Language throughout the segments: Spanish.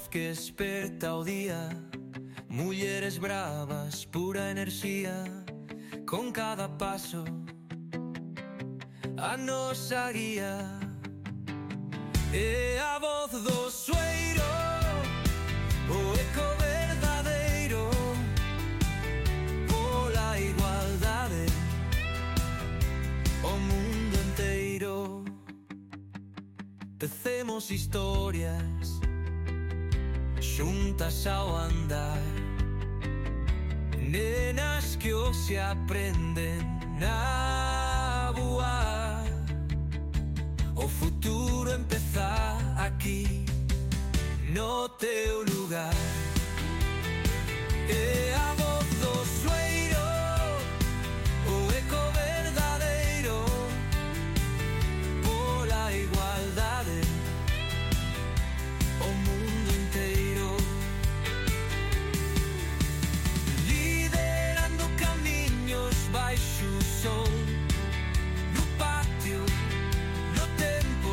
que esperta o día, mulleres bravas, pura enerxía, con cada paso a nosa guía. É a voz do sueiro, o eco verdadeiro, pola igualdade, o mundo inteiro. Tecemos historias xuntas ao andar, nenas que hoxe aprenden a voar. O futuro empeza aquí, no teu lugar. É a voz do sueiro, o eco verdadeiro, pola igualdade, o mundo inteiro. Liderando camiños baixo o sol, no patio, no tempo,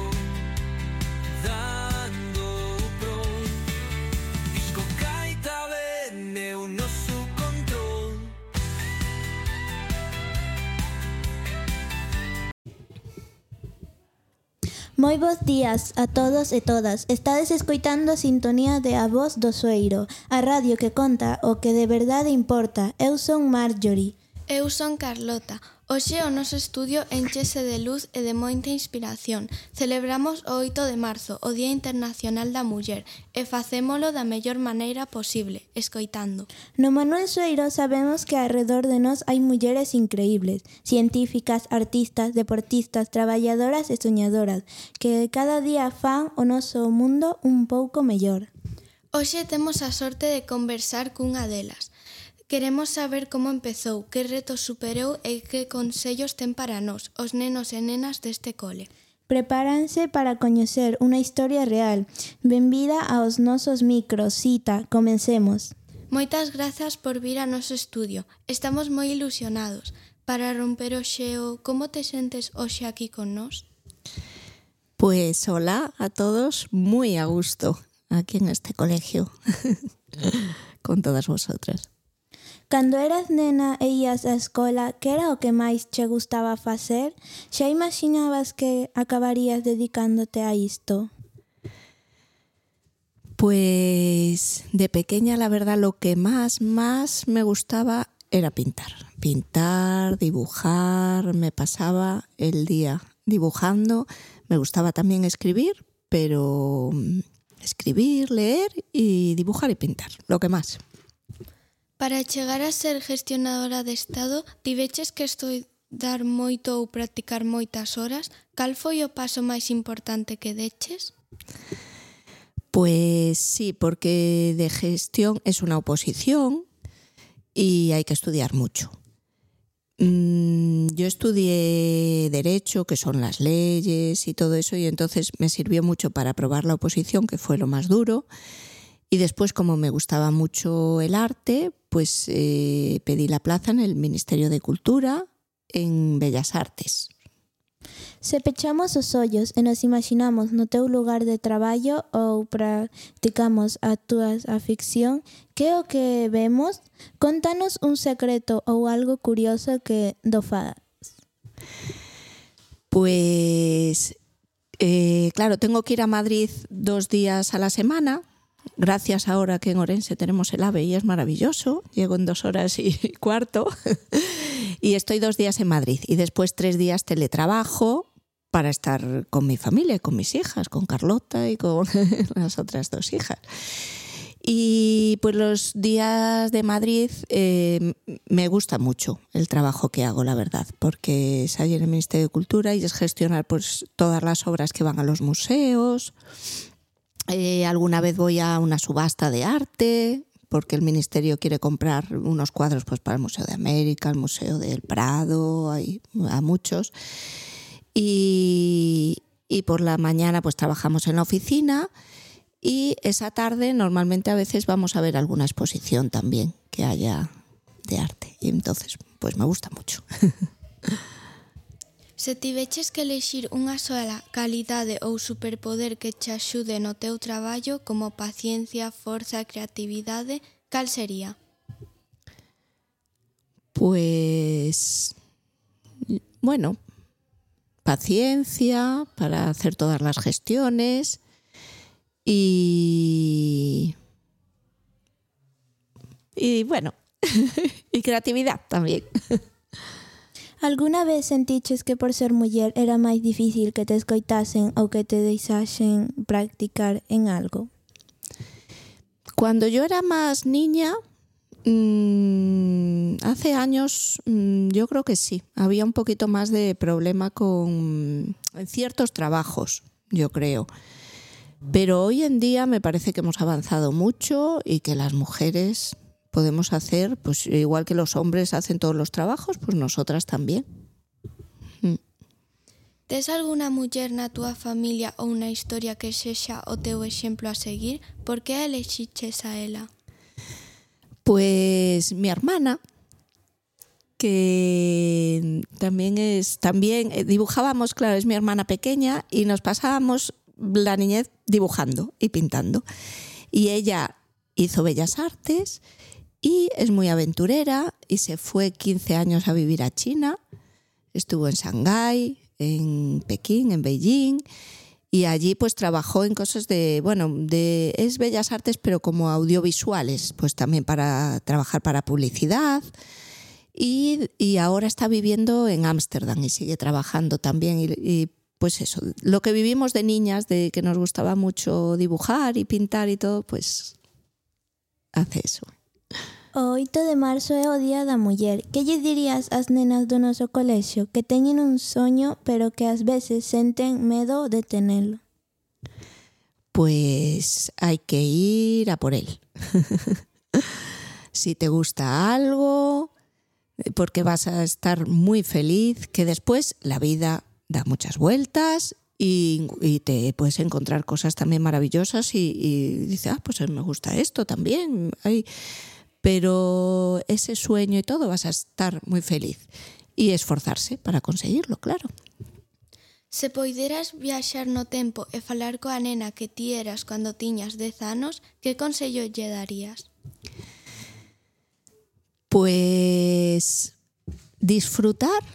dando o pron. Disco gaita ben é o noso control. Moi bons días a todos e todas. Estades escoitando a sintonía de A Voz do Sueiro, a radio que conta o que de verdade importa. Eu son Marjorie. Eu son Carlota. Hoxe o noso estudio enchese de luz e de moita inspiración. Celebramos o 8 de marzo, o Día Internacional da Muller, e facémolo da mellor maneira posible, escoitando. No Manuel Sueiro sabemos que arredor de nós hai mulleres increíbles, científicas, artistas, deportistas, traballadoras e soñadoras, que cada día fan o noso mundo un pouco mellor. Hoxe temos a sorte de conversar cunha delas. Queremos saber como empezou, que retos superou e que consellos ten para nós, os nenos e nenas deste cole. Prepáranse para coñecer unha historia real. Benvida aos nosos micros, Cita, comencemos. Moitas grazas por vir a noso estudio. Estamos moi ilusionados. Para romper o xeo, como te sentes hoxe aquí con nós? Pues hola a todos, muy a gusto aquí en este colegio con todas vosotras. Cando eras nena e ías á escola, que era o que máis che gustaba facer? Xa imaginabas que acabarías dedicándote a isto? Pues de pequeña la verdad lo que más me gustaba era pintar. Pintar, dibujar, me pasaba el día dibujando. Me gustaba también escribir, pero escribir, leer y dibujar y pintar, lo que más. Para chegar a ser gestionadora de Estado, tiveches que estudar moito ou practicar moitas horas? Cal foi o paso máis importante que deches? Pues sí, porque de gestión es una oposición y hay que estudiar mucho. Yo estudié Derecho, que son las leyes y todo eso, y entonces me sirvió mucho para aprobar la oposición, que fue lo más duro. Y después, como me gustaba mucho el arte, pues pedí la plaza en el Ministerio de Cultura en Bellas Artes. Se pechamos os ollos e nos imaginamos no teu lugar de traballo ou practicamos a túa afición, que é o que vemos? Contanos un secreto ou algo curioso que do fagas. Pues, claro, tengo que ir a Madrid 2 días a la semana. Gracias ahora que en Orense tenemos el AVE y es maravilloso. Llego en 2 horas y cuarto. Y estoy 2 días en Madrid. Y después 3 días teletrabajo para estar con mi familia, con mis hijas, con Carlota y con las otras 2 hijas. Y pues los días de Madrid me gusta mucho el trabajo que hago, la verdad, porque es allí en el Ministerio de Cultura y es gestionar pues todas las obras que van a los museos. Alguna vez voy a una subasta de arte, porque el Ministerio quiere comprar unos cuadros pues, para el Museo de América, el Museo del Prado, hay a muchos. Y por la mañana pues trabajamos en la oficina y esa tarde normalmente a veces vamos a ver alguna exposición también que haya de arte. Y entonces pues me gusta mucho. Se tiveches que elexir unha sola calidade ou superpoder que che axude no teu traballo, como paciencia, forza e creatividade, cal sería? Pues, bueno, paciencia para hacer todas las gestiones y bueno, y creatividad también. Alguna vez sentiches que por ser muller era máis difícil que te escoitasen ou que te deixasen practicar en algo? Cuando yo era más niña, hace años, yo creo que sí, había un poquito más de problema con ciertos trabajos, yo creo. Pero hoy en día me parece que hemos avanzado mucho y que las mujeres podemos hacer, pues igual que los hombres hacen todos los trabajos, pues nosotras también. Tes alguna muller na túa familia ou unha historia que sexa o teu exemplo a seguir? Por que elexiches a ela? Pues mi hermana, que también dibujábamos, claro, es mi hermana pequeña y nos pasábamos la niñez dibujando y pintando. Y ella hizo Bellas Artes y es muy aventurera y se fue 15 años a vivir a China. Estuvo en Shanghái, en Pekín, en Beijing, y allí pues trabajó en cosas es Bellas Artes, pero como audiovisuales, pues también para trabajar para publicidad. Y ahora está viviendo en Ámsterdam y sigue trabajando también. Y pues eso, lo que vivimos de niñas, de que nos gustaba mucho dibujar y pintar y todo, pues hace eso. O 8 de marzo é o Día da Muller. Que lle dirías ás nenas do noso colexio que teñen un soño pero que ás veces senten medo de tenelo? Pues hay que ir a por él. Si te gusta algo, porque vas a estar muy feliz, que después la vida da muchas vueltas y te puedes encontrar cosas también maravillosas y dices, pues me gusta esto también. Pero ese sueño y todo vas a estar muy feliz y esforzarse para conseguirlo, claro. Se poideras viaxar no tempo e falar coa nena que ti eras cando tiñas 10 anos, que consello lle darías? Pues disfrutar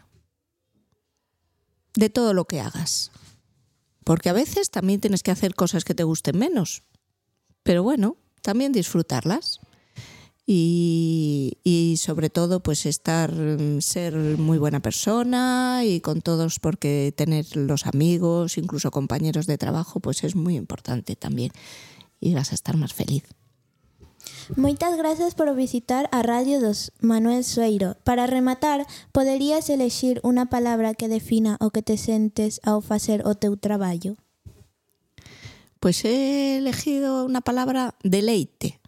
de todo lo que hagas. Porque a veces también tienes que hacer cosas que te gusten menos. Pero bueno, también disfrutarlas. Y sobre todo pues ser muy buena persona y con todos, porque tener los amigos, incluso compañeros de trabajo, pues es muy importante también y vas a estar más feliz. Moitas grazas por visitar a Radio dos Manuel Sueiro. Para rematar, poderías elexir unha palabra que defina o que te sentes ao facer o teu traballo? Pues he elegido una palabra: deleite.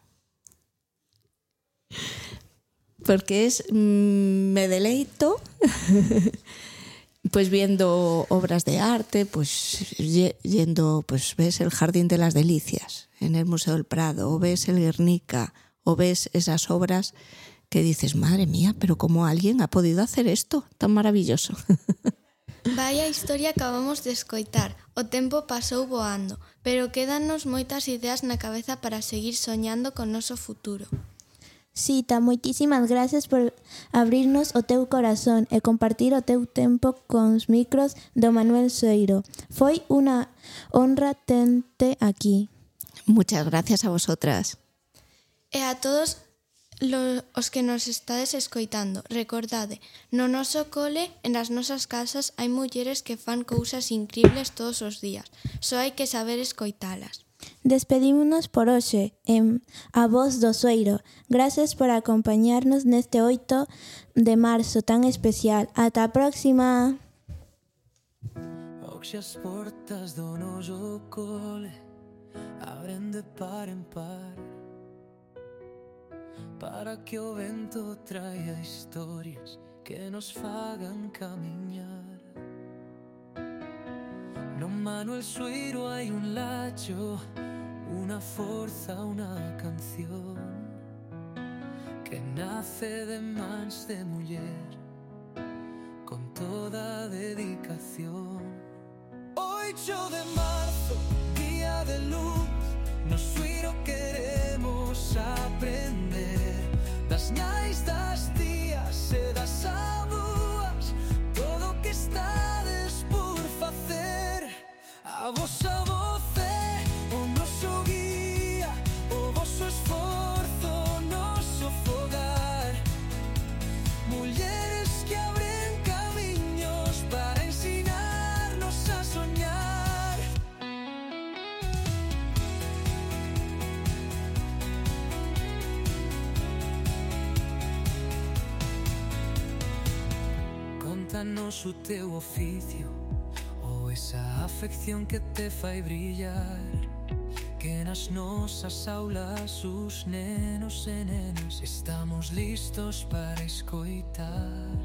Porque me deleito pues viendo obras de arte, pues yendo, pues ves el Jardín de las Delicias en el Museo del Prado, o ves el Guernica, o ves esas obras que dices, madre mía, pero ¿cómo alguien ha podido hacer esto tan maravilloso? Vaya historia acabamos de escoitar. O tempo pasou voando, pero quédanos moitas ideas na cabeza para seguir soñando con noso futuro. Sita, moitísimas gracias por abrirnos o teu corazón e compartir o teu tempo cos micros do Manuel Sueiro. Foi unha honra tente aquí. Muchas gracias a vosotras. E a todos os que nos estades escoitando, recordade, no noso cole e nas nosas casas hai mulleres que fan cousas incribles todos os días. Só hai que saber escoitalas. Despedímonos por hoxe en A Voz do Sueiro. Gracias por acompañarnos neste 8 de marzo tan especial. Ata a próxima! Hoxe as portas do noso cole abren de par en par, para que o vento traia historias que nos fagan camiñar. No Manuel Sueiro hai un lacho, una forza, una canción que nace de mans de muller, con toda dedicación. 8 de marzo, día de luz, no suiro queremos aprender das nais, das tías e das avoas, todo o que estades por facer. A vosa voz é o noso guía, o voso esforzo, o noso fogar. Mulleres que abren camiños para ensinarnos a soñar. Contanos o teu oficio ou esa afección que te fai brillar, que nas nosas aulas os nenos e nenas estamos listos para escoitar.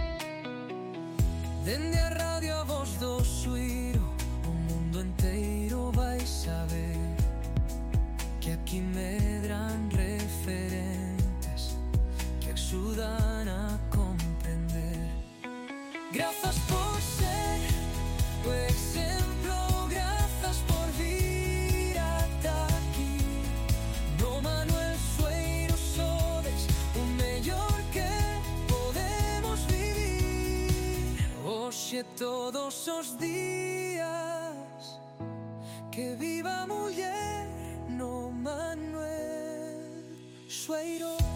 Dende a radio a voz do suiro, o mundo inteiro vai saber que aquí medran referentes que axudan a comprender. Grazas por ser o exemplo, grazas por vir ata aquí. No Manuel Sueiro sodes o mellor que podemos vivir. Hoxe todos os días, que viva a muller no Manuel Sueiro.